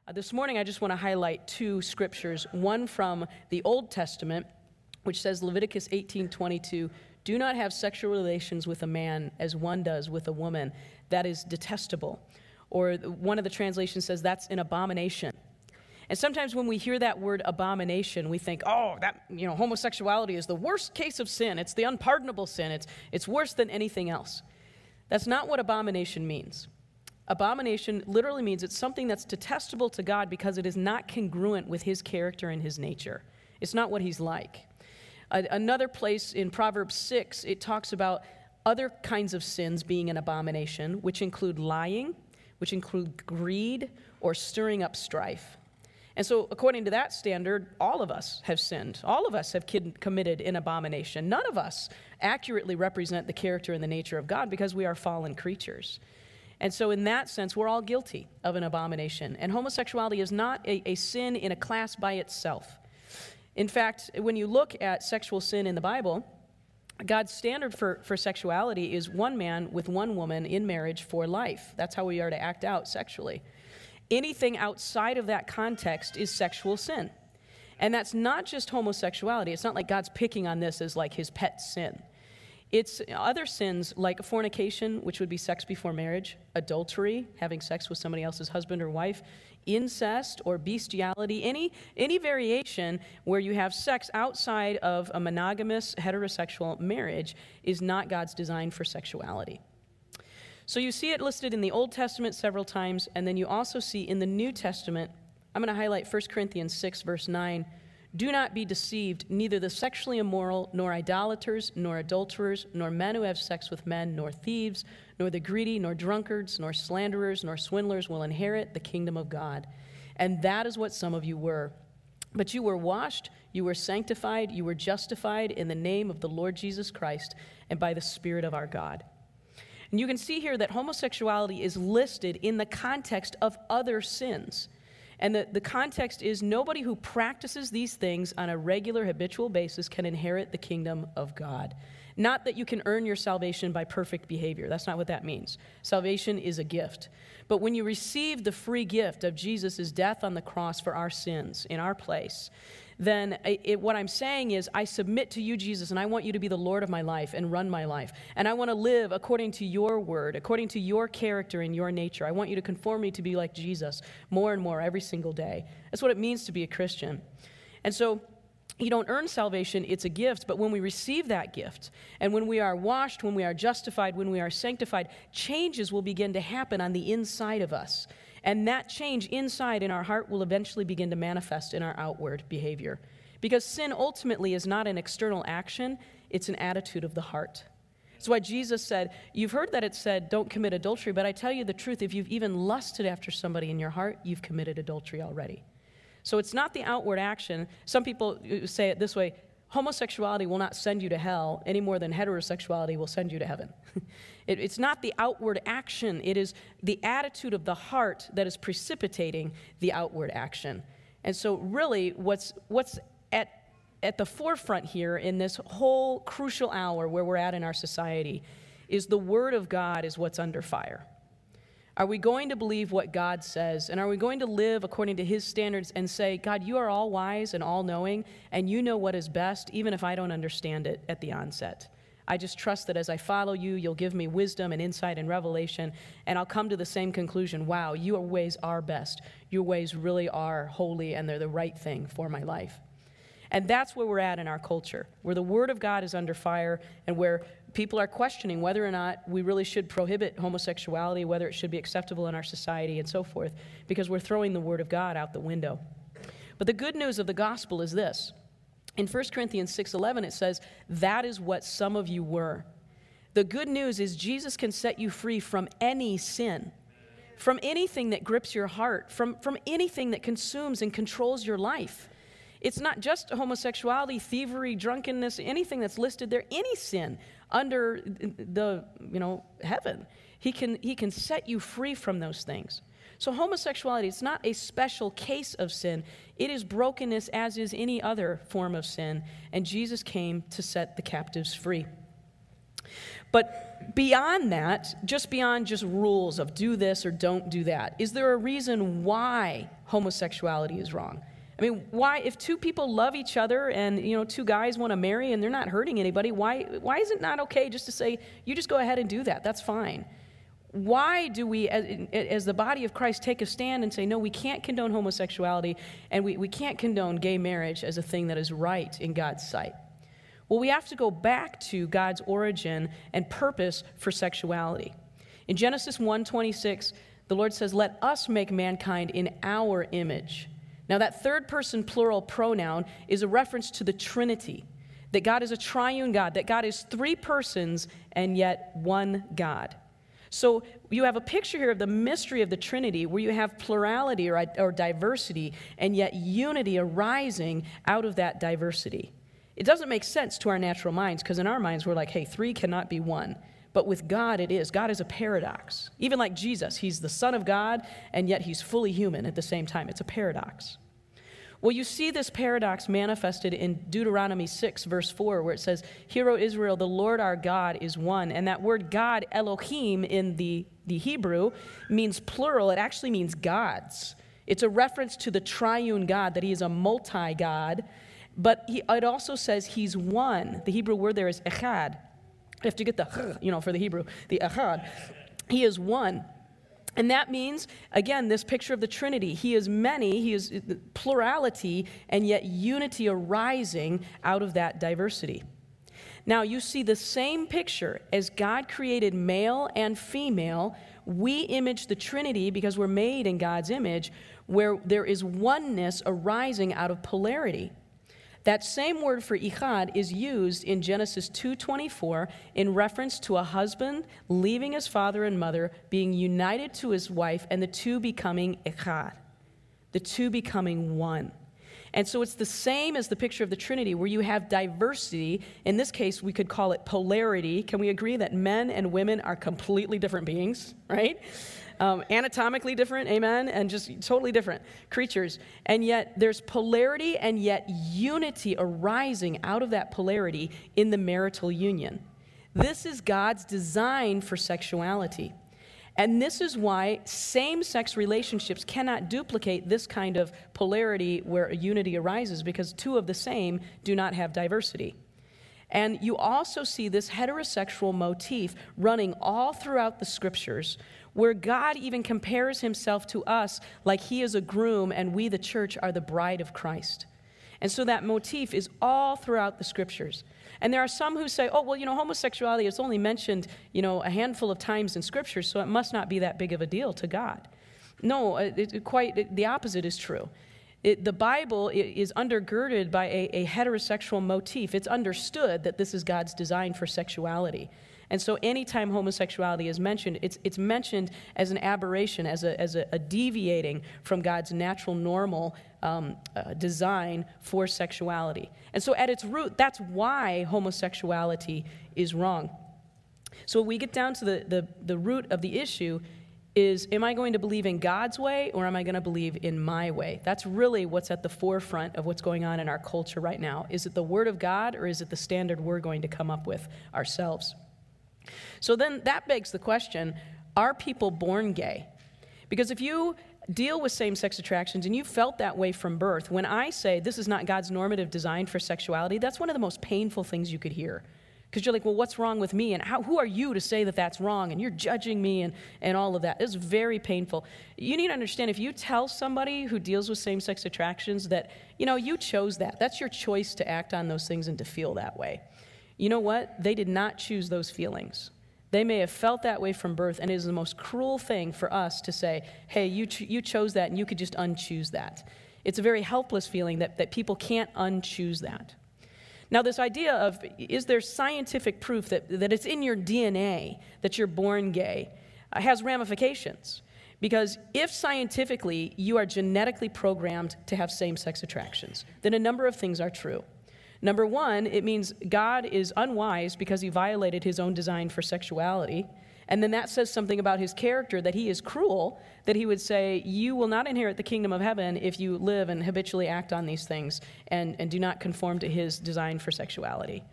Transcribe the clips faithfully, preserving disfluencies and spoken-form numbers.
Uh, this morning, I just want to highlight two scriptures, one from the Old Testament, which says Leviticus eighteen twenty-two, do not have sexual relations with a man as one does with a woman. That is detestable. Or one of the translations says that's an abomination. And sometimes when we hear that word abomination, we think, oh, that, you know, homosexuality is the worst case of sin. It's the unpardonable sin. It's, it's worse than anything else. That's not what abomination means. Abomination literally means it's something that's detestable to God because it is not congruent with his character and his nature. It's not what he's like. Uh, another place in Proverbs six, it talks about other kinds of sins being an abomination, which include lying, which include greed, or stirring up strife. And so according to that standard, all of us have sinned. All of us have kid- committed an abomination. None of us accurately represent the character and the nature of God because we are fallen creatures. And so in that sense, we're all guilty of an abomination. And homosexuality is not a, a sin in a class by itself. In fact, when you look at sexual sin in the Bible, God's standard for, for sexuality is one man with one woman in marriage for life. That's how we are to act out sexually. Anything outside of that context is sexual sin. And that's not just homosexuality. It's not like God's picking on this as like his pet sin. It's other sins like fornication, which would be sex before marriage, adultery, having sex with somebody else's husband or wife, incest or bestiality, any, any variation where you have sex outside of a monogamous heterosexual marriage is not God's design for sexuality. So you see it listed in the Old Testament several times, and then you also see in the New Testament, I'm going to highlight First Corinthians six, verse nine, do not be deceived, neither the sexually immoral, nor idolaters, nor adulterers, nor men who have sex with men, nor thieves, nor the greedy, nor drunkards, nor slanderers, nor swindlers will inherit the kingdom of God. And that is what some of you were. But you were washed, you were sanctified, you were justified in the name of the Lord Jesus Christ and by the Spirit of our God. And you can see here that homosexuality is listed in the context of other sins. And the, the context is nobody who practices these things on a regular, habitual basis can inherit the kingdom of God. Not that you can earn your salvation by perfect behavior. That's not what that means. Salvation is a gift. But when you receive the free gift of Jesus' death on the cross for our sins in our place, then it, what I'm saying is I submit to you, Jesus, and I want you to be the Lord of my life and run my life. And I want to live according to your word, according to your character and your nature. I want you to conform me to be like Jesus more and more every single day. That's what it means to be a Christian. And so you don't earn salvation, it's a gift, but when we receive that gift, and when we are washed, when we are justified, when we are sanctified, changes will begin to happen on the inside of us. And that change inside in our heart will eventually begin to manifest in our outward behavior. Because sin ultimately is not an external action, it's an attitude of the heart. That's why Jesus said, you've heard that it said, don't commit adultery, but I tell you the truth, if you've even lusted after somebody in your heart, you've committed adultery already. So it's not the outward action. Some people say it this way, homosexuality will not send you to hell any more than heterosexuality will send you to heaven. it, it's not the outward action. It is the attitude of the heart that is precipitating the outward action. And so really what's what's at, at the forefront here in this whole crucial hour where we're at in our society is the Word of God is what's under fire. Are we going to believe what God says? And are we going to live according to his standards and say, God, you are all wise and all knowing, and you know what is best, even if I don't understand it at the onset. I just trust that as I follow you, you'll give me wisdom and insight and revelation, and I'll come to the same conclusion. Wow, your ways are best. Your ways really are holy, and they're the right thing for my life. And that's where we're at in our culture, where the Word of God is under fire and where people are questioning whether or not we really should prohibit homosexuality, whether it should be acceptable in our society and so forth, because we're throwing the Word of God out the window. But the good news of the gospel is this. In First Corinthians six eleven, it says, that is what some of you were. The good news is Jesus can set you free from any sin, from anything that grips your heart, from, from anything that consumes and controls your life. It's not just homosexuality, thievery, drunkenness, anything that's listed there, any sin under the, you know, heaven. He can, he can set you free from those things. So homosexuality is not a special case of sin. It is brokenness as is any other form of sin, and Jesus came to set the captives free. But beyond that, just beyond just rules of do this or don't do that, is there a reason why homosexuality is wrong? I mean, why, if two people love each other and, you know, two guys want to marry and they're not hurting anybody, why, why is it not okay just to say, you just go ahead and do that? That's fine. Why do we, as, as the body of Christ, take a stand and say, no, we can't condone homosexuality and we, we can't condone gay marriage as a thing that is right in God's sight? Well, we have to go back to God's origin and purpose for sexuality. In Genesis one twenty-six, the Lord says, let us make mankind in our image. Now, that third person plural pronoun is a reference to the Trinity, that God is a triune God, that God is three persons and yet one God. So you have a picture here of the mystery of the Trinity where you have plurality or, or diversity and yet unity arising out of that diversity. It doesn't make sense to our natural minds because in our minds we're like, hey, three cannot be one. But with God it is. God is a paradox. Even like Jesus, he's the Son of God and yet he's fully human at the same time. It's a paradox. Well, you see this paradox manifested in Deuteronomy six, verse four, where it says, Hear, O Israel, the Lord our God is one. And that word God, Elohim, in the, the Hebrew, means plural. It actually means gods. It's a reference to the triune God, that he is a multi-God. But he, it also says he's one. The Hebrew word there is echad. You have to get the, you know, for the Hebrew, the echad. He is one. And that means, again, this picture of the Trinity. He is many, he is plurality, and yet unity arising out of that diversity. Now, you see the same picture. As God created male and female, we image the Trinity because we're made in God's image, where there is oneness arising out of polarity. That same word for ichad is used in Genesis two twenty-four in reference to a husband leaving his father and mother, being united to his wife, and the two becoming ichad, the two becoming one. And so it's the same as the picture of the Trinity, where you have diversity. In this case, we could call it polarity. Can we agree that men and women are completely different beings, right? Um, anatomically different, amen, and just totally different creatures. And yet there's polarity and yet unity arising out of that polarity in the marital union. This is God's design for sexuality. And this is why same-sex relationships cannot duplicate this kind of polarity where a unity arises, because two of the same do not have diversity. And you also see this heterosexual motif running all throughout the scriptures, where God even compares himself to us like he is a groom and we, the church, are the bride of Christ. And so that motif is all throughout the scriptures. And there are some who say, oh, well, you know, homosexuality is only mentioned, you know, a handful of times in scripture, so it must not be that big of a deal to God. No, it, it, quite it, the opposite is true. It, the Bible is undergirded by a, a heterosexual motif. It's understood that this is God's design for sexuality. And so anytime homosexuality is mentioned, it's, it's mentioned as an aberration, as a, as a, a deviating from God's natural, normal um, uh, design for sexuality. And so at its root, that's why homosexuality is wrong. So when we get down to the, the, the root of the issue is, am I going to believe in God's way or am I going to believe in my way? That's really what's at the forefront of what's going on in our culture right now. Is it the Word of God or is it the standard we're going to come up with ourselves? So then that begs the question, are people born gay? Because if you deal with same-sex attractions and you felt that way from birth, when I say this is not God's normative design for sexuality, that's one of the most painful things you could hear. Because you're like, well, what's wrong with me? And how, who are you to say that that's wrong? And you're judging me and, and all of that. It's very painful. You need to understand, if you tell somebody who deals with same-sex attractions that, you know, you chose that. That's your choice to act on those things and to feel that way. You know what? They did not choose those feelings. They may have felt that way from birth, and it is the most cruel thing for us to say, hey, you, ch- you chose that and you could just unchoose that. It's a very helpless feeling that, that people can't unchoose that. Now, this idea of, is there scientific proof that, that it's in your D N A that you're born gay, uh, has ramifications. Because if scientifically you are genetically programmed to have same-sex attractions, then a number of things are true. Number one, it means God is unwise because he violated his own design for sexuality. And then that says something about his character, that he is cruel, that he would say, you will not inherit the kingdom of heaven if you live and habitually act on these things and, and do not conform to his design for sexuality.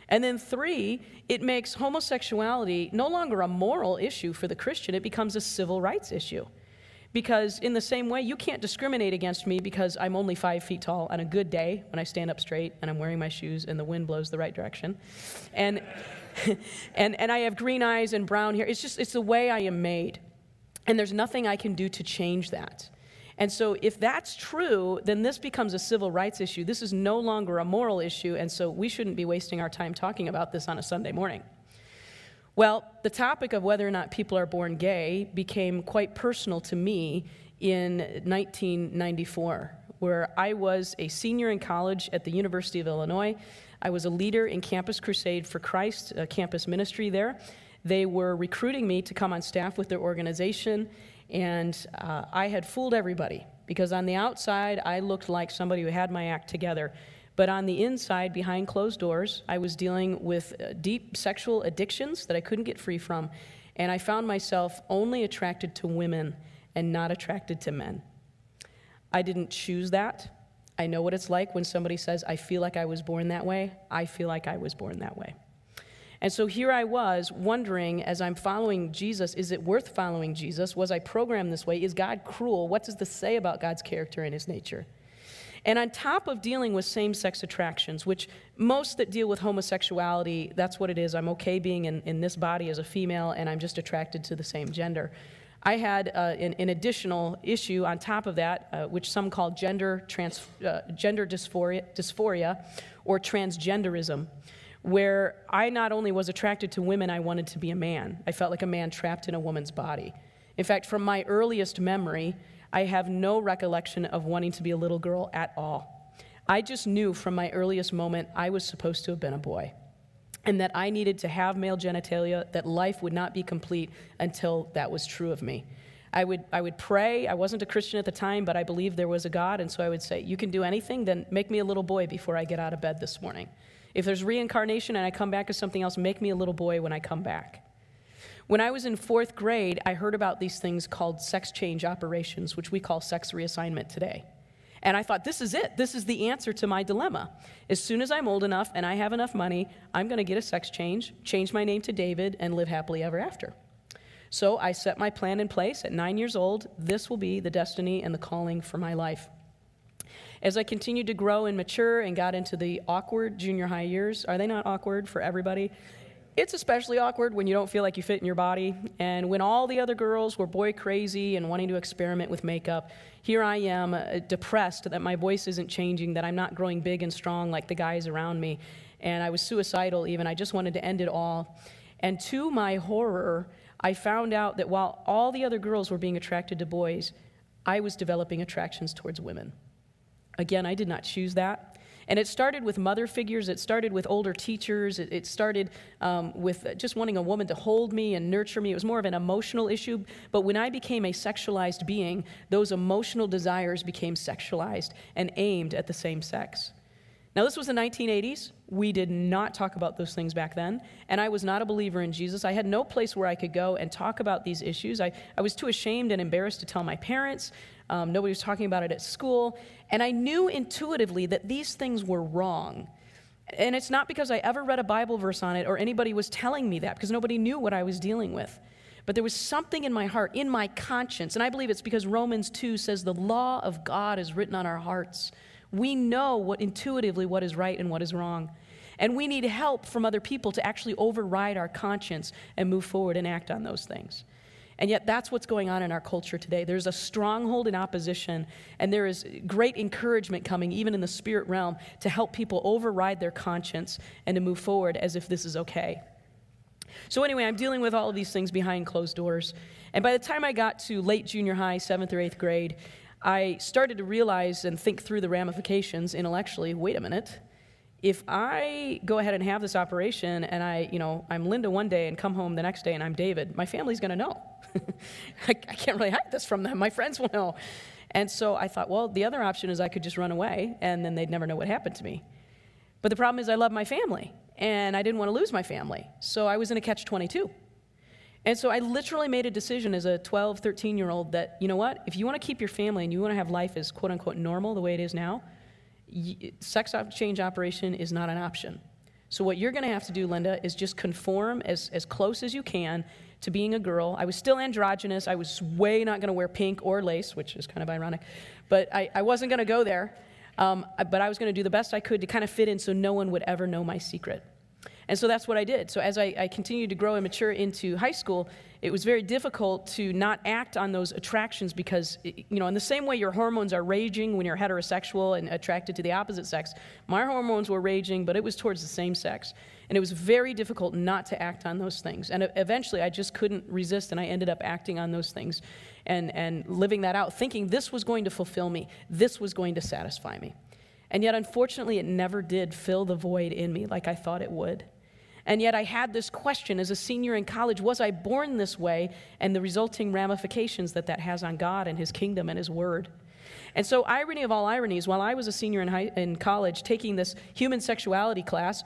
And then three, it makes homosexuality no longer a moral issue for the Christian, it becomes a civil rights issue. Because in the same way, you can't discriminate against me because I'm only five feet tall on a good day when I stand up straight and I'm wearing my shoes and the wind blows the right direction. And, and, and I have green eyes and brown hair. It's just, it's the way I am made. And there's nothing I can do to change that. And so if that's true, then this becomes a civil rights issue. This is no longer a moral issue, and so we shouldn't be wasting our time talking about this on a Sunday morning. Well, the topic of whether or not people are born gay became quite personal to me in nineteen ninety-four, where I was a senior in college at the University of Illinois. I was a leader in Campus Crusade for Christ, a campus ministry there. They were recruiting me to come on staff with their organization, and uh, I had fooled everybody, because on the outside, I looked like somebody who had my act together. But on the inside, behind closed doors, I was dealing with uh, deep sexual addictions that I couldn't get free from, and I found myself only attracted to women and not attracted to men. I didn't choose that. I know what it's like when somebody says, I feel like I was born that way. I feel like I was born that way. And so here I was wondering, as I'm following Jesus, is it worth following Jesus? Was I programmed this way? Is God cruel? What does this say about God's character and his nature? And on top of dealing with same-sex attractions, which most that deal with homosexuality, that's what it is. I'm okay being in, in this body as a female, and I'm just attracted to the same gender. I had uh, an, an additional issue on top of that, uh, which some call gender, trans, uh, gender dysphoria, dysphoria or transgenderism, where I not only was attracted to women, I wanted to be a man. I felt like a man trapped in a woman's body. In fact, from my earliest memory, I have no recollection of wanting to be a little girl at all. I just knew from my earliest moment I was supposed to have been a boy, and that I needed to have male genitalia, that life would not be complete until that was true of me. I would, I would pray. I wasn't a Christian at the time, but I believed there was a God, and so I would say, you can do anything, then make me a little boy before I get out of bed this morning. If there's reincarnation and I come back as something else, make me a little boy when I come back. When I was in fourth grade, I heard about these things called sex change operations, which we call sex reassignment today. And I thought, this is it. This is the answer to my dilemma. As soon as I'm old enough and I have enough money, I'm going to get a sex change, change my name to David, and live happily ever after. So I set my plan in place. At nine years old, this will be the destiny and the calling for my life. As I continued to grow and mature and got into the awkward junior high years, are they not awkward for everybody? It's especially awkward when you don't feel like you fit in your body, and when all the other girls were boy crazy and wanting to experiment with makeup, here I am, uh, depressed that my voice isn't changing, that I'm not growing big and strong like the guys around me, and I was suicidal even. I just wanted to end it all. And to my horror, I found out that while all the other girls were being attracted to boys, I was developing attractions towards women. Again, I did not choose that. And it started with mother figures. It started with older teachers. It, it started um, with just wanting a woman to hold me and nurture me. It was more of an emotional issue. But when I became a sexualized being, those emotional desires became sexualized and aimed at the same sex. Now, this was the nineteen eighties. We did not talk about those things back then. And I was not a believer in Jesus. I had no place where I could go and talk about these issues. I, I was too ashamed and embarrassed to tell my parents. Um, nobody was talking about it at school. And I knew intuitively that these things were wrong. And it's not because I ever read a Bible verse on it or anybody was telling me that, because nobody knew what I was dealing with. But there was something in my heart, in my conscience, and I believe it's because Romans two says the law of God is written on our hearts. We know what intuitively what is right and what is wrong. And we need help from other people to actually override our conscience and move forward and act on those things. And yet that's what's going on in our culture today. There's a stronghold in opposition, and there is great encouragement coming, even in the spirit realm, to help people override their conscience and to move forward as if this is okay. So anyway, I'm dealing with all of these things behind closed doors. And by the time I got to late junior high, seventh or eighth grade, I started to realize and think through the ramifications intellectually. Wait a minute. If I go ahead and have this operation and I, you know, I'm Linda one day and come home the next day and I'm David, my family's going to know. I, I can't really hide this from them. My friends will know. And so I thought, well, the other option is I could just run away and then they'd never know what happened to me. But the problem is I love my family and I didn't want to lose my family. So I was in a catch twenty-two. And so I literally made a decision as a twelve, thirteen-year-old that, you know what, if you want to keep your family and you want to have life as quote-unquote normal the way it is now, sex change operation is not an option. So what you're going to have to do, Linda, is just conform as, as close as you can to being a girl. I was still androgynous. I was way not going to wear pink or lace, which is kind of ironic. But I, I wasn't going to go there. Um, but I was going to do the best I could to kind of fit in so no one would ever know my secret. And so that's what I did. So as I, I continued to grow and mature into high school, it was very difficult to not act on those attractions because, you know, in the same way your hormones are raging when you're heterosexual and attracted to the opposite sex, my hormones were raging, but it was towards the same sex. And it was very difficult not to act on those things. And eventually I just couldn't resist, and I ended up acting on those things and, and living that out, thinking this was going to fulfill me, this was going to satisfy me. And yet, unfortunately, it never did fill the void in me like I thought it would. And yet I had this question as a senior in college, was I born this way, and the resulting ramifications that that has on God and his kingdom and his word. And so, irony of all ironies, while I was a senior in, high, in college taking this human sexuality class,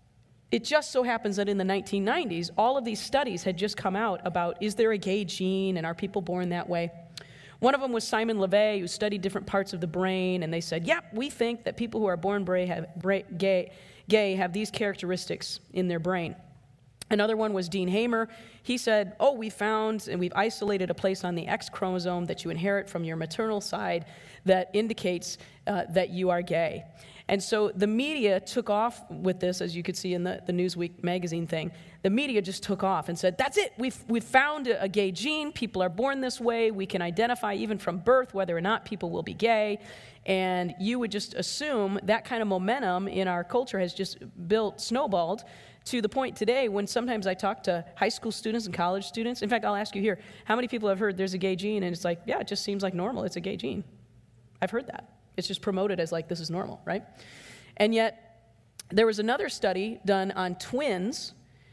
it just so happens that in the nineteen nineties, all of these studies had just come out about, is there a gay gene, and are people born that way? One of them was Simon LeVay, who studied different parts of the brain, and they said, yep, we think that people who are born bra- have, bra- gay, gay have these characteristics in their brain. Another one was Dean Hamer. He said, oh, we found and we've isolated a place on the X chromosome that you inherit from your maternal side that indicates uh, that you are gay. And so the media took off with this, as you could see in the, the Newsweek magazine thing. The media just took off and said, that's it, we've, we've found a, a gay gene, people are born this way, we can identify even from birth whether or not people will be gay. And you would just assume that kind of momentum in our culture has just built, snowballed, to the point today when sometimes I talk to high school students and college students. In fact, I'll ask you here, how many people have heard there's a gay gene? And it's like, yeah, it just seems like normal, it's a gay gene. I've heard that. It's just promoted as like this is normal, right? And yet, there was another study done on twins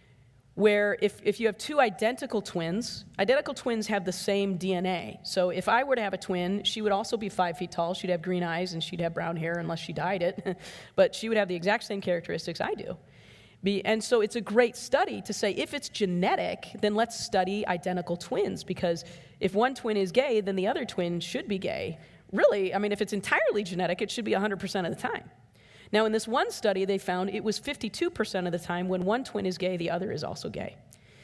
where if, if you have two identical twins, identical twins have the same D N A. So if I were to have a twin, she would also be five feet tall, she'd have green eyes, and she'd have brown hair unless she dyed it. But she would have the exact same characteristics I do. Be, and so it's a great study to say, if it's genetic, then let's study identical twins, because if one twin is gay, then the other twin should be gay. Really, I mean, if it's entirely genetic, it should be one hundred percent of the time. Now, in this one study, they found it was fifty-two percent of the time when one twin is gay, the other is also gay.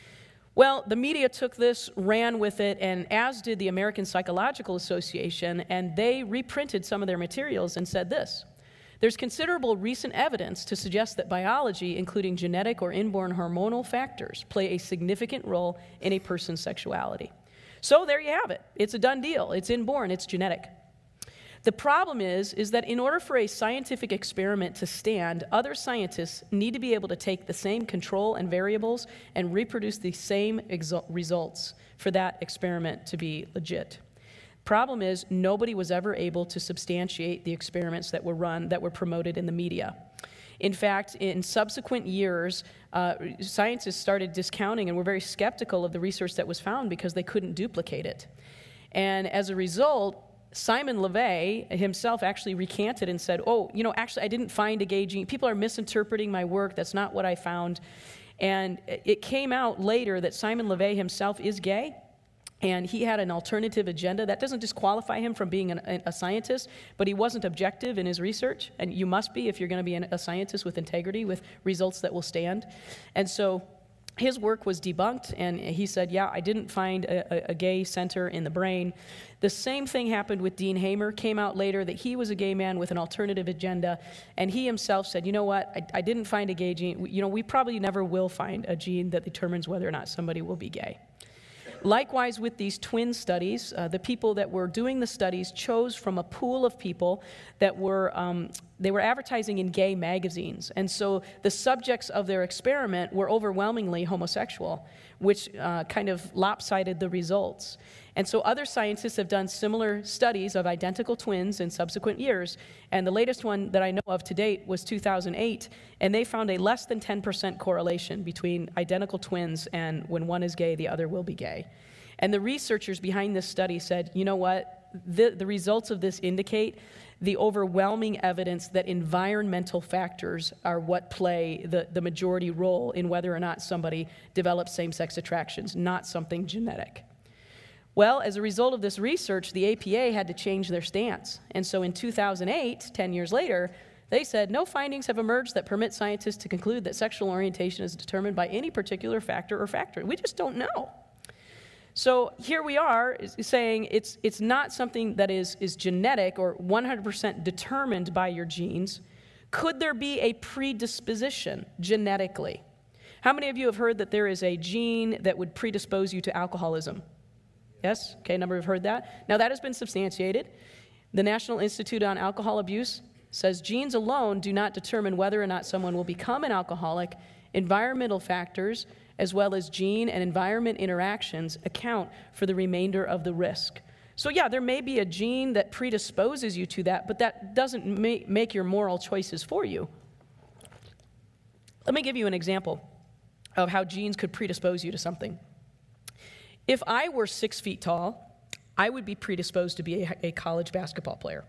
Well, the media took this, ran with it, and as did the American Psychological Association, and they reprinted some of their materials and said this: there's considerable recent evidence to suggest that biology, including genetic or inborn hormonal factors, play a significant role in a person's sexuality. So there you have it. It's a done deal. It's inborn. It's genetic. The problem is, is that in order for a scientific experiment to stand, other scientists need to be able to take the same control and variables and reproduce the same exu- results for that experiment to be legit. Problem is, nobody was ever able to substantiate the experiments that were run, that were promoted in the media. In fact, in subsequent years, uh, scientists started discounting and were very skeptical of the research that was found because they couldn't duplicate it. And as a result, Simon LeVay himself actually recanted and said, oh, you know, actually, I didn't find a gay gene. People are misinterpreting my work. That's not what I found. And it came out later that Simon LeVay himself is gay, and he had an alternative agenda. That doesn't disqualify him from being an, a scientist, but he wasn't objective in his research, and you must be if you're going to be an, a scientist with integrity, with results that will stand. And so his work was debunked, and he said, yeah, I didn't find a, a gay center in the brain. The same thing happened with Dean Hamer. Came out later that he was a gay man with an alternative agenda, and he himself said, you know what, I, I didn't find a gay gene. You know, we probably never will find a gene that determines whether or not somebody will be gay. Likewise, with these twin studies, uh, the people that were doing the studies chose from a pool of people that were, um, they were advertising in gay magazines. And so the subjects of their experiment were overwhelmingly homosexual, which uh, kind of lopsided the results. And so other scientists have done similar studies of identical twins in subsequent years, and the latest one that I know of to date was two thousand eight, and they found a less than ten percent correlation between identical twins and when one is gay, the other will be gay. And the researchers behind this study said, you know what, the, the results of this indicate the overwhelming evidence that environmental factors are what play the, the majority role in whether or not somebody develops same-sex attractions, not something genetic. Well, as a result of this research, the A P A had to change their stance. And so in two thousand eight, ten years later, They said, no findings have emerged that permit scientists to conclude that sexual orientation is determined by any particular factor or factor. We just don't know. So here we are saying it's, it's not something that is, is genetic or one hundred percent determined by your genes. Could there be a predisposition genetically? How many of you have heard that there is a gene that would predispose you to alcoholism? Yes? Okay, a number have heard that. Now that has been substantiated. The National Institute on Alcohol Abuse says genes alone do not determine whether or not someone will become an alcoholic. Environmental factors, as well as gene and environment interactions, account for the remainder of the risk. So yeah, there may be a gene that predisposes you to that, but that doesn't ma- make your moral choices for you. Let me give you an example of how genes could predispose you to something. If I were six feet tall, I would be predisposed to be a, a college basketball player.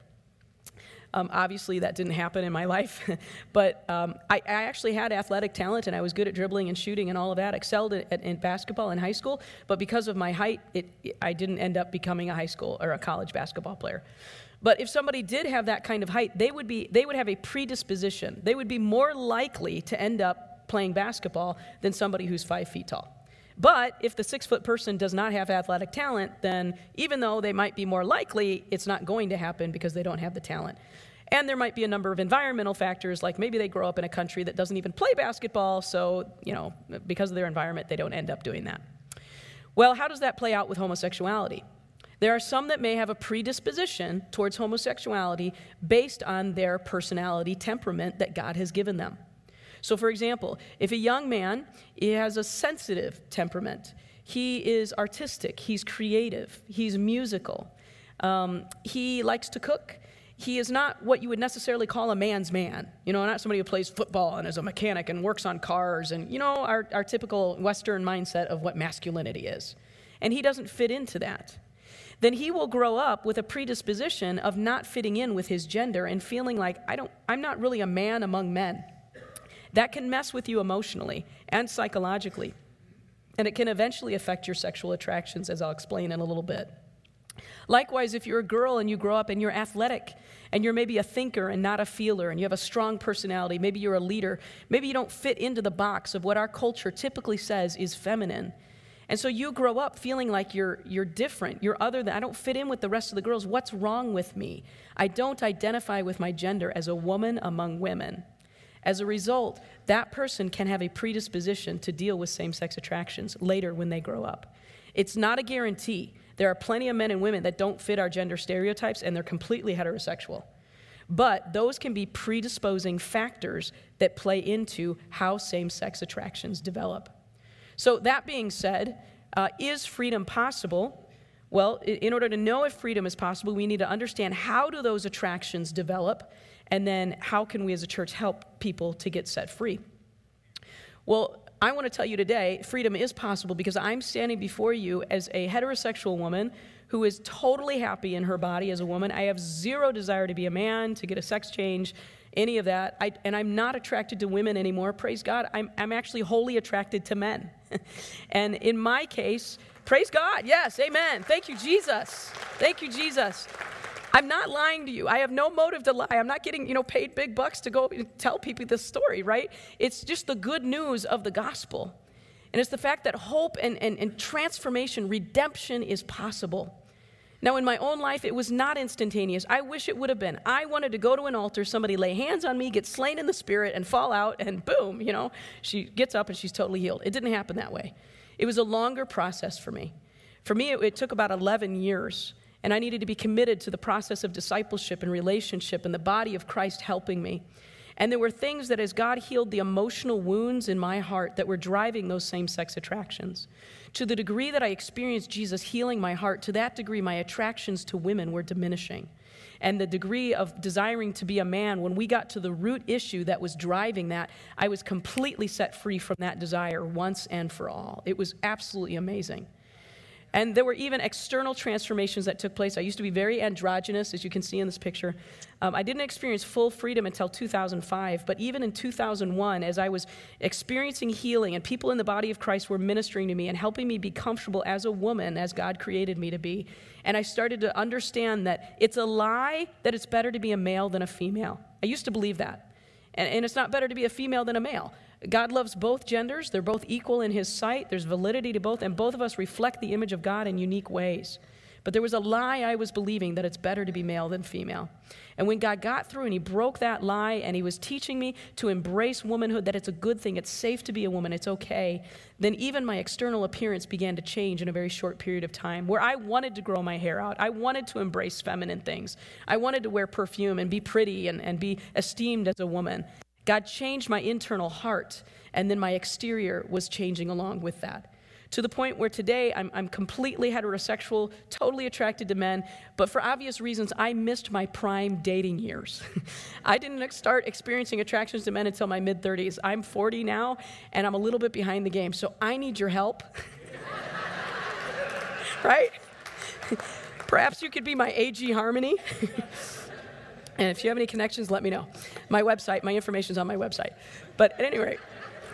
Um, obviously, that didn't happen in my life, but um, I, I actually had athletic talent, and I was good at dribbling and shooting and all of that, excelled at, at, in basketball in high school, but because of my height, it, it, I didn't end up becoming a high school or a college basketball player. But if somebody did have that kind of height, they would be they would have a predisposition. They would be more likely to end up playing basketball than somebody who's five feet tall. But if the six-foot person does not have athletic talent, then even though they might be more likely, it's not going to happen because they don't have the talent. And there might be a number of environmental factors, like maybe they grow up in a country that doesn't even play basketball, so, you know, because of their environment, they don't end up doing that. Well, how does that play out with homosexuality? There are some that may have a predisposition towards homosexuality based on their personality temperament that God has given them. So, for example, if a young man he has a sensitive temperament, he is artistic, he's creative, he's musical, um, he likes to cook, he is not what you would necessarily call a man's man. You know, not somebody who plays football and is a mechanic and works on cars and, you know, our, our typical Western mindset of what masculinity is. And he doesn't fit into that. Then he will grow up with a predisposition of not fitting in with his gender and feeling like, I don't, I'm not really a man among men. That can mess with you emotionally and psychologically, and it can eventually affect your sexual attractions, as I'll explain in a little bit. Likewise, if you're a girl and you grow up and you're athletic, and you're maybe a thinker and not a feeler, and you have a strong personality, maybe you're a leader, maybe you don't fit into the box of what our culture typically says is feminine. And so you grow up feeling like you're you're different, you're other than, I don't fit in with the rest of the girls. What's wrong with me? I don't identify with my gender as a woman among women. As a result, that person can have a predisposition to deal with same-sex attractions later when they grow up. It's not a guarantee. There are plenty of men and women that don't fit our gender stereotypes, and they're completely heterosexual. But those can be predisposing factors that play into how same-sex attractions develop. So that being said, uh, is freedom possible? Well, in order to know if freedom is possible, we need to understand how do those attractions develop, and then how can we as a church help people to get set free? Well, I want to tell you today, freedom is possible because I'm standing before you as a heterosexual woman who is totally happy in her body as a woman. I have zero desire to be a man, to get a sex change, any of that. I, and I'm not attracted to women anymore. Praise God. I'm, I'm actually wholly attracted to men. And in my case, praise God. Yes, amen. Thank you, Jesus. Thank you, Jesus. I'm not lying to you. I have no motive to lie. I'm not getting, you know, paid big bucks to go tell people this story, right? It's just the good news of the gospel. And it's the fact that hope and, and, and transformation, redemption is possible. Now, in my own life, it was not instantaneous. I wish it would have been. I wanted to go to an altar, somebody lay hands on me, get slain in the spirit, and fall out, and boom, you know, she gets up and she's totally healed. It didn't happen that way. It was a longer process for me. For me, it, it took about eleven years. And I needed to be committed to the process of discipleship and relationship and the body of Christ helping me. And there were things that as God healed the emotional wounds in my heart that were driving those same-sex attractions. To the degree that I experienced Jesus healing my heart, to that degree my attractions to women were diminishing. And the degree of desiring to be a man, when we got to the root issue that was driving that, I was completely set free from that desire once and for all. It was absolutely amazing. And there were even external transformations that took place. I used to be very androgynous, as you can see in this picture. Um, I didn't experience full freedom until two thousand five, but even in two thousand one, as I was experiencing healing and people in the body of Christ were ministering to me and helping me be comfortable as a woman, as God created me to be, and I started to understand that it's a lie that it's better to be a male than a female. I used to believe that. And, and it's not better to be a female than a male. God loves both genders. They're both equal in his sight. There's validity to both, and both of us reflect the image of God in unique ways. But there was a lie I was believing that it's better to be male than female. And when God got through and he broke that lie and he was teaching me to embrace womanhood, that it's a good thing, it's safe to be a woman, it's okay, then even my external appearance began to change in a very short period of time, where I wanted to grow my hair out. I wanted to embrace feminine things. I wanted to wear perfume and be pretty and, and be esteemed as a woman. God changed my internal heart, and then my exterior was changing along with that. To the point where today I'm, I'm completely heterosexual, totally attracted to men, but for obvious reasons, I missed my prime dating years. I didn't start experiencing attractions to men until my mid-thirties. I'm forty now, and I'm a little bit behind the game, so I need your help. Right? Perhaps you could be my A G Harmony. And if you have any connections, let me know. My website, my information's on my website. But at any rate,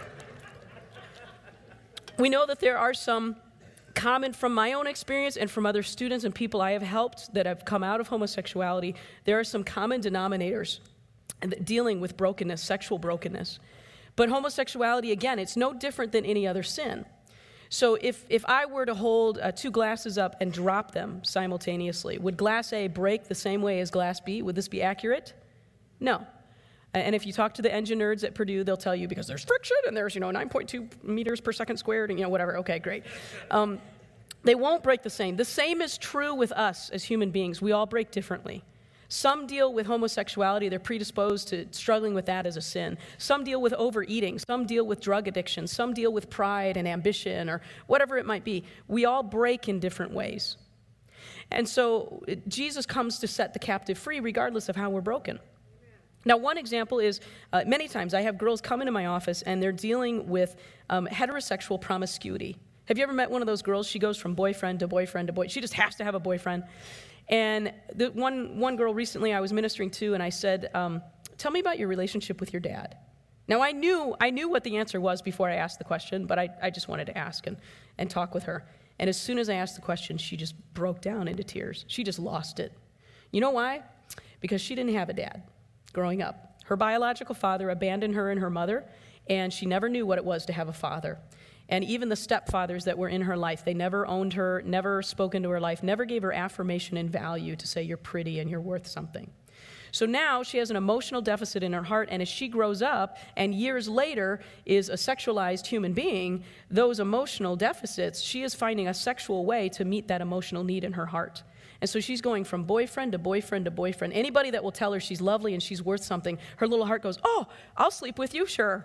we know that there are some common, from my own experience and from other students and people I have helped that have come out of homosexuality, there are some common denominators dealing with brokenness, sexual brokenness. But homosexuality, again, it's no different than any other sin. So if, if I were to hold uh, two glasses up and drop them simultaneously, would glass A break the same way as glass B? Would this be accurate? No. And if you talk to the engine nerds at Purdue, they'll tell you because there's friction and there's, you know, nine point two meters per second squared and, you know, whatever. Okay, great. Um, they won't break the same. The same is true with us as human beings. We all break differently. Some deal with homosexuality. They're predisposed to struggling with that as a sin. Some deal with overeating. Some deal with drug addiction. Some deal with pride and ambition or whatever it might be. We all break in different ways. And so Jesus comes to set the captive free regardless of how we're broken. Now, one example is uh, many times I have girls come into my office and they're dealing with um, heterosexual promiscuity. Have you ever met one of those girls? She goes from boyfriend to boyfriend to boy. She just has to have a boyfriend. And the one, one girl recently I was ministering to, and I said, um, tell me about your relationship with your dad. Now, I knew I knew what the answer was before I asked the question, but I, I just wanted to ask and, and talk with her. And as soon as I asked the question, she just broke down into tears. She just lost it. You know why? Because she didn't have a dad growing up. Her biological father abandoned her and her mother, and she never knew what it was to have a father. And even the stepfathers that were in her life, they never owned her, never spoke into her life, never gave her affirmation and value to say you're pretty and you're worth something. So now she has an emotional deficit in her heart, and as she grows up and years later is a sexualized human being, those emotional deficits, she is finding a sexual way to meet that emotional need in her heart. And so she's going from boyfriend to boyfriend to boyfriend. Anybody that will tell her she's lovely and she's worth something, her little heart goes, oh, I'll sleep with you, sure.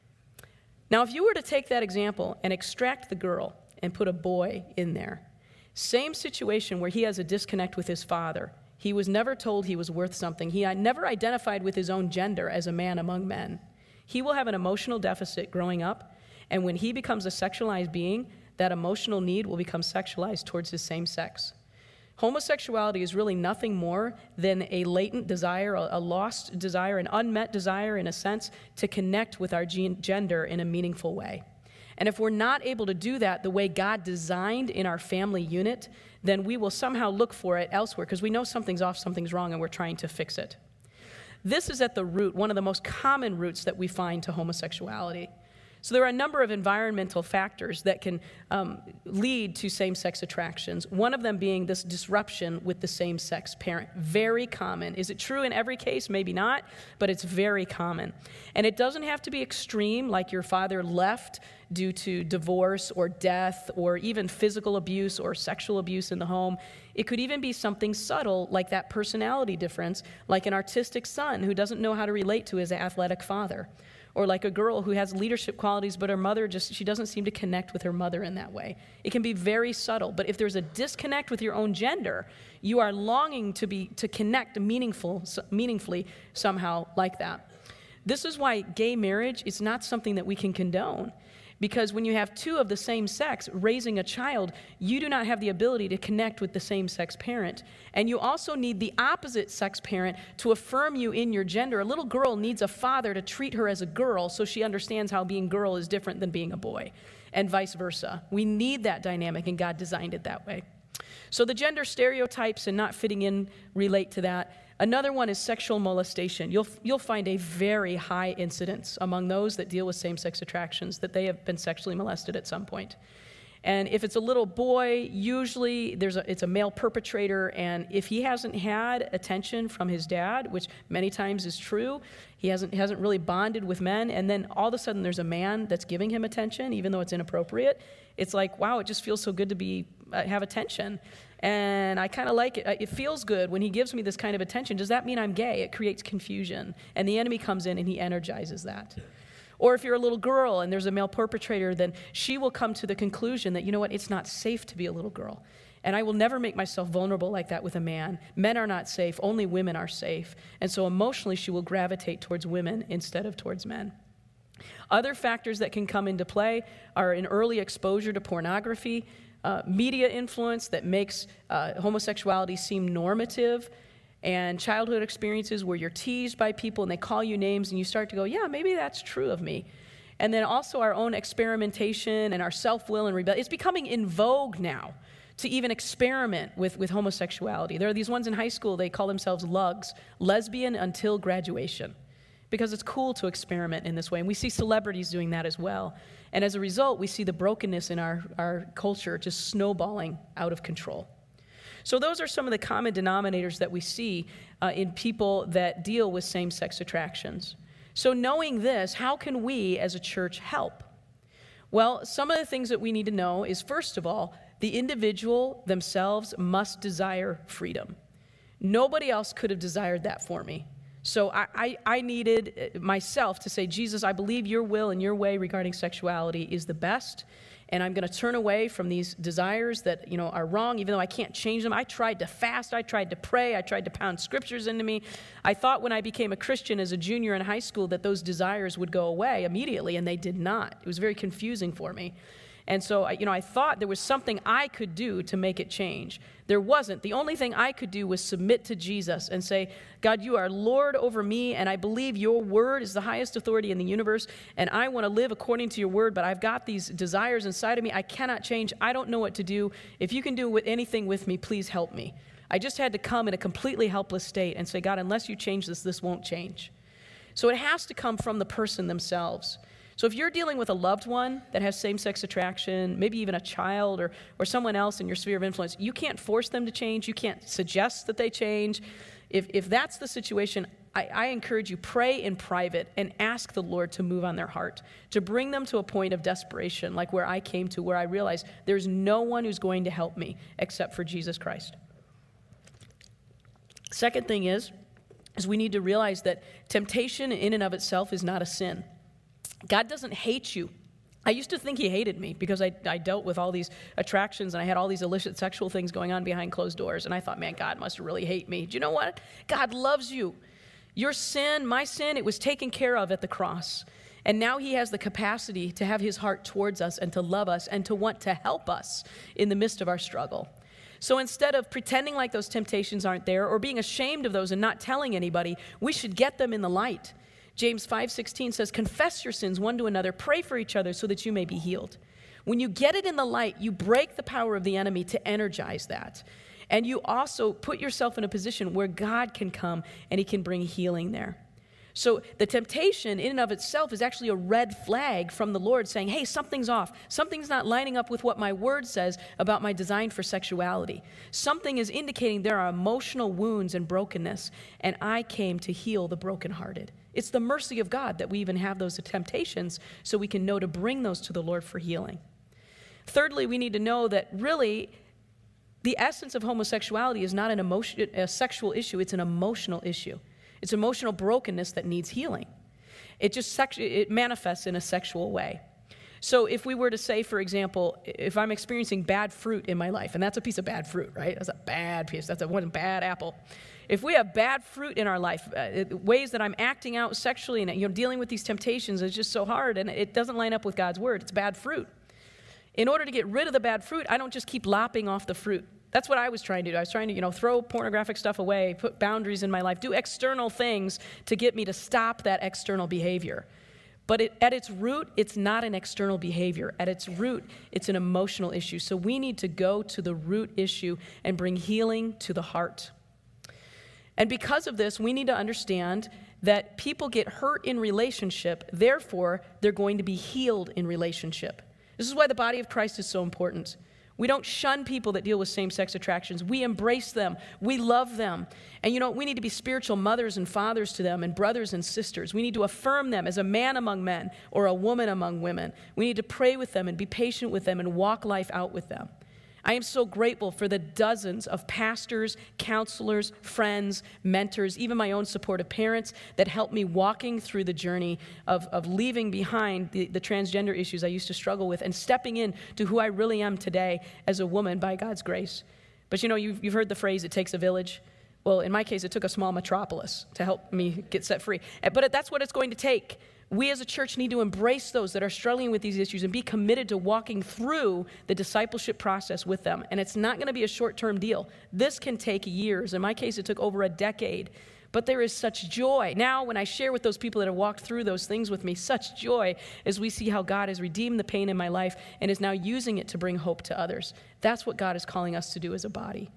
Now, if you were to take that example and extract the girl and put a boy in there, same situation where he has a disconnect with his father. He was never told he was worth something. He never identified with his own gender as a man among men. He will have an emotional deficit growing up, and when he becomes a sexualized being, that emotional need will become sexualized towards his same sex. Homosexuality is really nothing more than a latent desire, a lost desire, an unmet desire, in a sense, to connect with our gender in a meaningful way. And if we're not able to do that the way God designed in our family unit, then we will somehow look for it elsewhere because we know something's off, something's wrong, and we're trying to fix it. This is at the root, one of the most common roots that we find to homosexuality. So there are a number of environmental factors that can um, lead to same-sex attractions, one of them being this disruption with the same-sex parent. Very common. Is it true in every case? Maybe not, but it's very common. And it doesn't have to be extreme, like your father left due to divorce or death or even physical abuse or sexual abuse in the home. It could even be something subtle like that personality difference, like an artistic son who doesn't know how to relate to his athletic father. Or like a girl who has leadership qualities, but her mother just, she doesn't seem to connect with her mother in that way. It can be very subtle, but if there's a disconnect with your own gender, you are longing to be to connect meaningful, meaningfully somehow like that. This is why gay marriage is not something that we can condone. Because when you have two of the same sex raising a child, you do not have the ability to connect with the same-sex parent. And you also need the opposite sex parent to affirm you in your gender. A little girl needs a father to treat her as a girl so she understands how being girl is different than being a boy, and vice versa. We need that dynamic, and God designed it that way. So the gender stereotypes and not fitting in relate to that. Another one is sexual molestation. You'll, you'll find a very high incidence among those that deal with same-sex attractions that they have been sexually molested at some point. And if it's a little boy, usually there's a, it's a male perpetrator, and if he hasn't had attention from his dad, which many times is true, he hasn't, hasn't really bonded with men, and then all of a sudden there's a man that's giving him attention, even though it's inappropriate, it's like, wow, it just feels so good to be uh, have attention. And I kind of like it. It feels good when he gives me this kind of attention. Does that mean I'm gay? It creates confusion. And the enemy comes in and he energizes that. Or if you're a little girl and there's a male perpetrator, then she will come to the conclusion that, you know what, it's not safe to be a little girl. And I will never make myself vulnerable like that with a man. Men are not safe. Only women are safe. And so emotionally, she will gravitate towards women instead of towards men. Other factors that can come into play are an early exposure to pornography, uh, media influence that makes uh, homosexuality seem normative, and childhood experiences where you're teased by people and they call you names and you start to go, yeah, maybe that's true of me. And then also our own experimentation and our self-will and rebellion. It's becoming in vogue now to even experiment with, with homosexuality. There are these ones in high school, they call themselves lugs, lesbian until graduation, because it's cool to experiment in this way. And we see celebrities doing that as well. And as a result, we see the brokenness in our, our culture just snowballing out of control. So those are some of the common denominators that we see uh, in people that deal with same-sex attractions. So knowing this, how can we as a church help? Well, some of the things that we need to know is, first of all, the individual themselves must desire freedom. Nobody else could have desired that for me. So I, I, I needed myself to say, Jesus, I believe your will and your way regarding sexuality is the best, and I'm going to turn away from these desires that, you know, are wrong, even though I can't change them. I tried to fast, I tried to pray, I tried to pound scriptures into me. I thought when I became a Christian as a junior in high school that those desires would go away immediately, and they did not. It was very confusing for me. And so, I, you know, I thought there was something I could do to make it change. There wasn't. The only thing I could do was submit to Jesus and say, God, you are Lord over me, and I believe your word is the highest authority in the universe, and I want to live according to your word, but I've got these desires inside of me I cannot change. I don't know what to do. If you can do with anything with me, please help me. I just had to come in a completely helpless state and say, God, unless you change this, this won't change. So it has to come from the person themselves. So if you're dealing with a loved one that has same-sex attraction, maybe even a child or, or someone else in your sphere of influence, you can't force them to change. You can't suggest that they change. If, if that's the situation, I, I encourage you, pray in private and ask the Lord to move on their heart, to bring them to a point of desperation, like where I came to, where I realized there's no one who's going to help me except for Jesus Christ. Second thing is, is we need to realize that temptation in and of itself is not a sin. God doesn't hate you. I used to think he hated me because I, I dealt with all these attractions and I had all these illicit sexual things going on behind closed doors. And I thought, man, God must really hate me. Do you know what? God loves you. Your sin, my sin, it was taken care of at the cross. And now he has the capacity to have his heart towards us and to love us and to want to help us in the midst of our struggle. So instead of pretending like those temptations aren't there or being ashamed of those and not telling anybody, we should get them in the light. James five sixteen says, confess your sins one to another, pray for each other so that you may be healed. When you get it in the light, you break the power of the enemy to energize that. And you also put yourself in a position where God can come and he can bring healing there. So the temptation in and of itself is actually a red flag from the Lord saying, hey, something's off. Something's not lining up with what my word says about my design for sexuality. Something is indicating there are emotional wounds and brokenness, and I came to heal the brokenhearted. It's the mercy of God that we even have those temptations so we can know to bring those to the Lord for healing. Thirdly, we need to know that really the essence of homosexuality is not an emotion, a sexual issue, it's an emotional issue. It's emotional brokenness that needs healing. It just sex- it manifests in a sexual way. So if we were to say, for example, if I'm experiencing bad fruit in my life, and that's a piece of bad fruit, right? That's a bad piece. That's a one bad apple. If we have bad fruit in our life, uh, ways that I'm acting out sexually and you know dealing with these temptations is just so hard, and it doesn't line up with God's word. It's bad fruit. In order to get rid of the bad fruit, I don't just keep lopping off the fruit. That's what I was trying to do. I was trying to, you know, throw pornographic stuff away, put boundaries in my life, do external things to get me to stop that external behavior. But it, at its root, it's not an external behavior. At its root, it's an emotional issue. So we need to go to the root issue and bring healing to the heart. And because of this, we need to understand that people get hurt in relationship, therefore, they're going to be healed in relationship. This is why the body of Christ is so important. We don't shun people that deal with same-sex attractions. We embrace them. We love them. And you know, we need to be spiritual mothers and fathers to them and brothers and sisters. We need to affirm them as a man among men or a woman among women. We need to pray with them and be patient with them and walk life out with them. I am so grateful for the dozens of pastors, counselors, friends, mentors, even my own supportive parents that helped me walking through the journey of, of leaving behind the, the transgender issues I used to struggle with and stepping in to who I really am today as a woman by God's grace. But you know, you've, you've heard the phrase, it takes a village. Well, in my case, it took a small metropolis to help me get set free. But that's what it's going to take. We as a church need to embrace those that are struggling with these issues and be committed to walking through the discipleship process with them. And it's not going to be a short-term deal. This can take years. In my case, it took over a decade. But there is such joy. Now, when I share with those people that have walked through those things with me, such joy as we see how God has redeemed the pain in my life and is now using it to bring hope to others. That's what God is calling us to do as a body.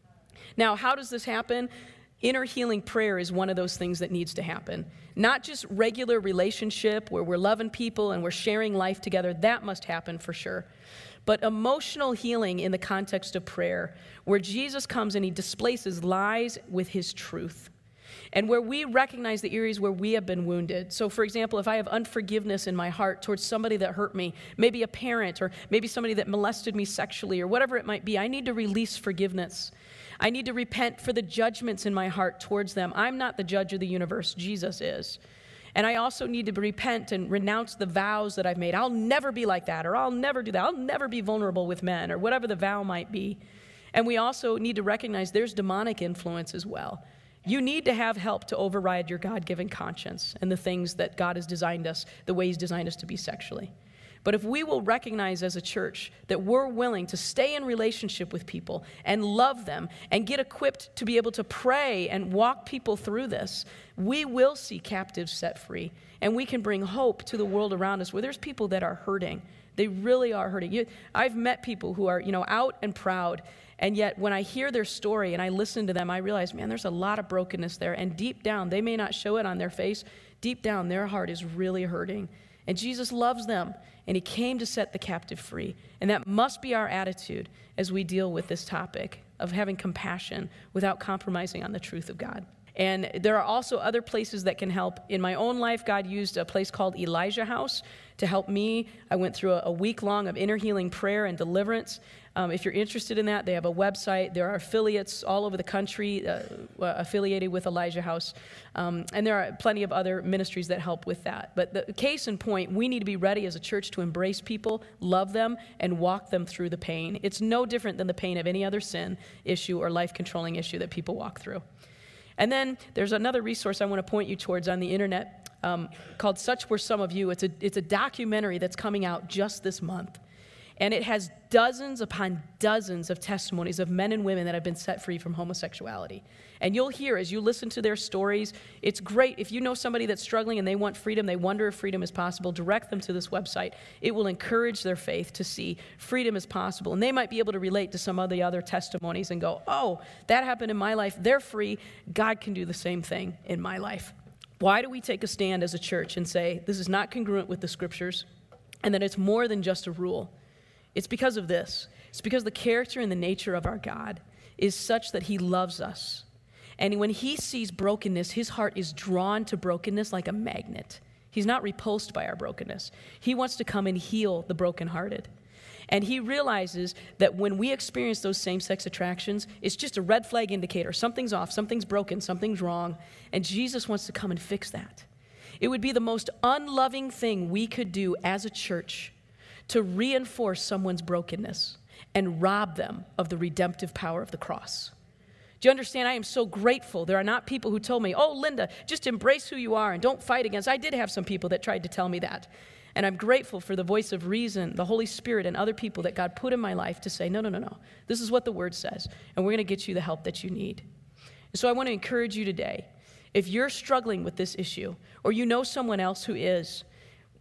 Now, how does this happen? Inner healing prayer is one of those things that needs to happen. Not just regular relationship where we're loving people and we're sharing life together. That must happen for sure. But emotional healing in the context of prayer, where Jesus comes and he displaces lies with his truth. And where we recognize the areas where we have been wounded. So, for example, if I have unforgiveness in my heart towards somebody that hurt me, maybe a parent or maybe somebody that molested me sexually or whatever it might be, I need to release forgiveness. I need to repent for the judgments in my heart towards them. I'm not the judge of the universe. Jesus is. And I also need to repent and renounce the vows that I've made. I'll never be like that, or I'll never do that. I'll never be vulnerable with men, or whatever the vow might be. And we also need to recognize there's demonic influence as well. You need to have help to override your God-given conscience and the things that God has designed us, the way he's designed us to be sexually. But if we will recognize as a church that we're willing to stay in relationship with people and love them and get equipped to be able to pray and walk people through this, we will see captives set free. And we can bring hope to the world around us where there's people that are hurting. They really are hurting. You, I've met people who are, you know, out and proud. And yet when I hear their story and I listen to them, I realize, man, there's a lot of brokenness there. And deep down, they may not show it on their face. Deep down, their heart is really hurting. And Jesus loves them. And he came to set the captive free. And that must be our attitude as we deal with this topic of having compassion without compromising on the truth of God. And there are also other places that can help. In my own life, God used a place called Elijah House to help me. I went through a, a week long of inner healing prayer and deliverance. Um, if you're interested in that, they have a website. There are affiliates all over the country uh, affiliated with Elijah House. Um, and there are plenty of other ministries that help with that. But the case in point, we need to be ready as a church to embrace people, love them, and walk them through the pain. It's no different than the pain of any other sin issue or life-controlling issue that people walk through. And then there's another resource I want to point you towards on the internet um, called Such Were Some of You. It's a, it's a documentary that's coming out just this month. And it has dozens upon dozens of testimonies of men and women that have been set free from homosexuality. And you'll hear as you listen to their stories, it's great. If you know somebody that's struggling and they want freedom, they wonder if freedom is possible, direct them to this website. It will encourage their faith to see freedom is possible. And they might be able to relate to some of the other testimonies and go, oh, that happened in my life. They're free. God can do the same thing in my life. Why do we take a stand as a church and say this is not congruent with the scriptures and that it's more than just a rule? It's because of this. It's because the character and the nature of our God is such that he loves us. And when he sees brokenness, his heart is drawn to brokenness like a magnet. He's not repulsed by our brokenness. He wants to come and heal the brokenhearted. And he realizes that when we experience those same-sex attractions, it's just a red flag indicator. Something's off, something's broken, something's wrong. And Jesus wants to come and fix that. It would be the most unloving thing we could do as a church to reinforce someone's brokenness and rob them of the redemptive power of the cross. Do you understand? I am so grateful. There are not people who told me, oh, Linda, just embrace who you are and don't fight against. I did have some people that tried to tell me that. And I'm grateful for the voice of reason, the Holy Spirit, and other people that God put in my life to say, no, no, no, no. This is what the Word says, and we're going to get you the help that you need. And so I want to encourage you today, if you're struggling with this issue, or you know someone else who is,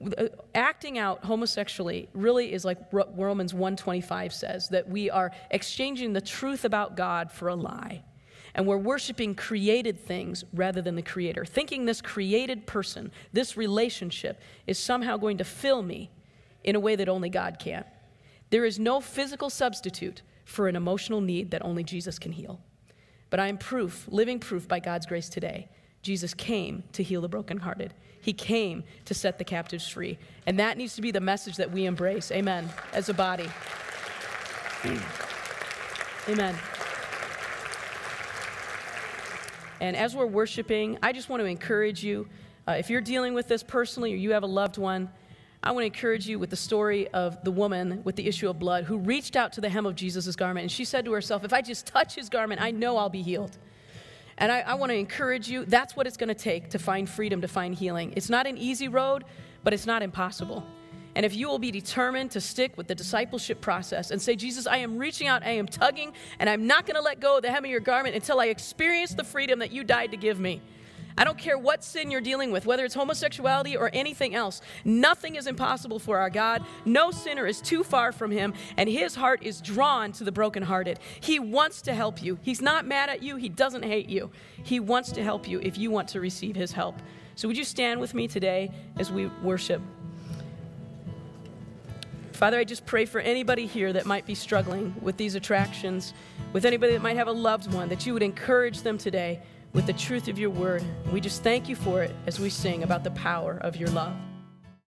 acting out homosexually really is like Romans one twenty-five says, that we are exchanging the truth about God for a lie. And we're worshiping created things rather than the Creator, thinking this created person, this relationship, is somehow going to fill me in a way that only God can. There is no physical substitute for an emotional need that only Jesus can heal. But I am proof, living proof by God's grace today. Jesus came to heal the brokenhearted. He came to set the captives free. And that needs to be the message that we embrace, amen, as a body. Amen. And as we're worshiping, I just want to encourage you, uh, if you're dealing with this personally or you have a loved one, I want to encourage you with the story of the woman with the issue of blood who reached out to the hem of Jesus' garment, and she said to herself, if I just touch his garment, I know I'll be healed. And I, I want to encourage you, that's what it's going to take to find freedom, to find healing. It's not an easy road, but it's not impossible. And if you will be determined to stick with the discipleship process and say, Jesus, I am reaching out, I am tugging, and I'm not going to let go of the hem of your garment until I experience the freedom that you died to give me. I don't care what sin you're dealing with, whether it's homosexuality or anything else. Nothing is impossible for our God. No sinner is too far from him, and his heart is drawn to the brokenhearted. He wants to help you. He's not mad at you. He doesn't hate you. He wants to help you if you want to receive his help. So would you stand with me today as we worship? Father, I just pray for anybody here that might be struggling with these attractions, with anybody that might have a loved one, that you would encourage them today with the truth of your word. We just thank you for it as we sing about the power of your love.